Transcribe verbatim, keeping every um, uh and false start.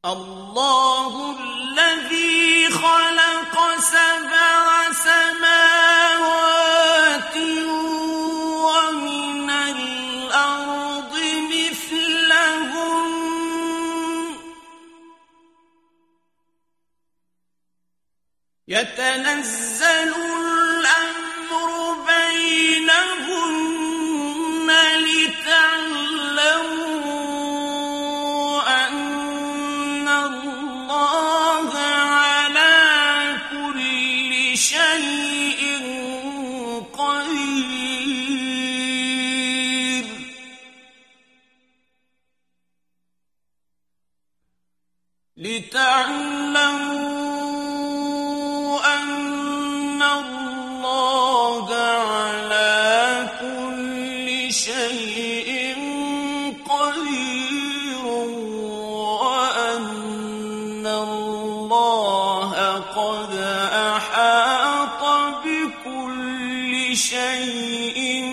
الله الذي خلق سبع سماوات ومن الأرض مثلهن يتنزل الأمر بينهن لتعلموا أن الله على كل شيء قدير لتعلموا أن الله على كل شيء قدير وأن الله قد أحاط بكل شيء